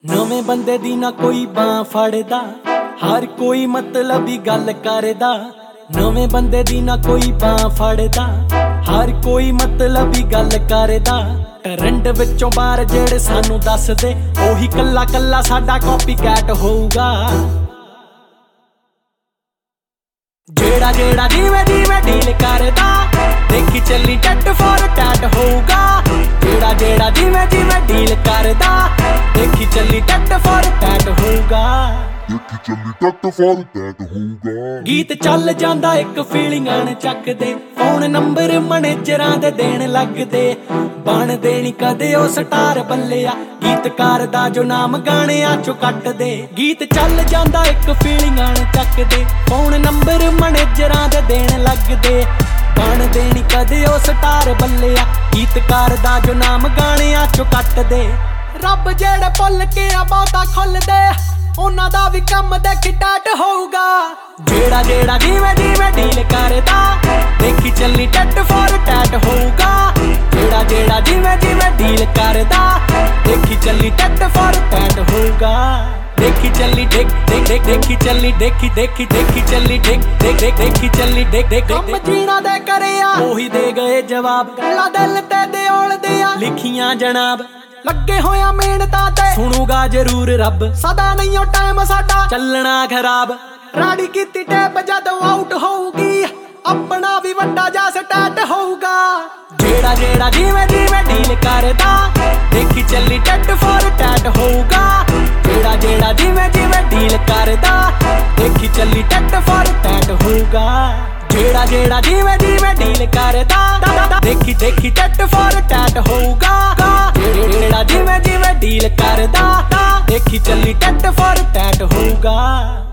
नवे बंदे दी ना कोई बां फड़दा, हर कोई मतलबी गल करदा। नवे बंदे दी ना कोई बां फड़दा, हर कोई मतलबी गल करदा। ट्रेंड विचों बाहर जेड़े सानू दस दे, ओही कल्ला कल्ला साडा कॉपी कैट होऊगा। जेड़ा जेड़ा जिवें जिवें डील करदा, देखी चली टैट फॉर टैट होऊगा। जेड़ा जेड़ा जिवें जिवें डील करदा, देखी चली टैट फॉर टैट होऊगा। देखी चली टैट फॉर टैट होऊगा। गीत चल जांदा एक फीलिंगां न चकदे, फोन नंबर मैनेजरां दे देण लगदे। बन देनी कदे ओ स्टार बल्लेआ, गीतकार दा जो नाम गाणियां चों कट दे। गीत चल जांदा एक फीलिंगां न चकदे, फोन नंबर मैनेजरां दे देण लगदे। बन देनी कदे ओ स्टार बल्लेआ, गीतकार दा जो नाम गाणियां चों कट दे। रब जेड़े भुल के आ बहुता खुल दे, उन्हां दा भी कम देखी टैट होऊगा। जेड़ा जेड़ा जिवें जिवें डील करदा, देखी चली टैट फॉर टैट होऊगा। जेड़ा जेड़ा जिवें जिवें डील करदा, देखी चली टैट फॉर टैट होऊगा। देखी चली देख देख देख देखी चली देखी देखी देखी चली देख देख देख देखी चली देख देख कम जीना दे करिया, ओही दे गए जवाब। गल्लां दिल ते दे ओलदे आ लिखियां जनाब, लगे होया मेहनतां ते सुनूगा जरूर रब। सदा नहीं ओ टाइम साडा चलना खराब, राड़ी कीती टैप जदों आउट होऊगी, अपना भी वड्डा जा स्टार्ट होऊगा। जेड़ा जेड़ा जिवें जिवें डील करदा, देखी चली टैट फॉर टैट होऊगा। जेड़ा जेड़ा जिवें जिवें डील करदा, देखी चली टैट फॉर टैट होऊगा। जेड़ा जेड़ा जिवें जिवें डील करदा, देखी देखी टैट फॉर टैट होऊगा। जेड़ा जिवें जिवें डील करदा, देखी चली टैट फॉर टैट होऊगा।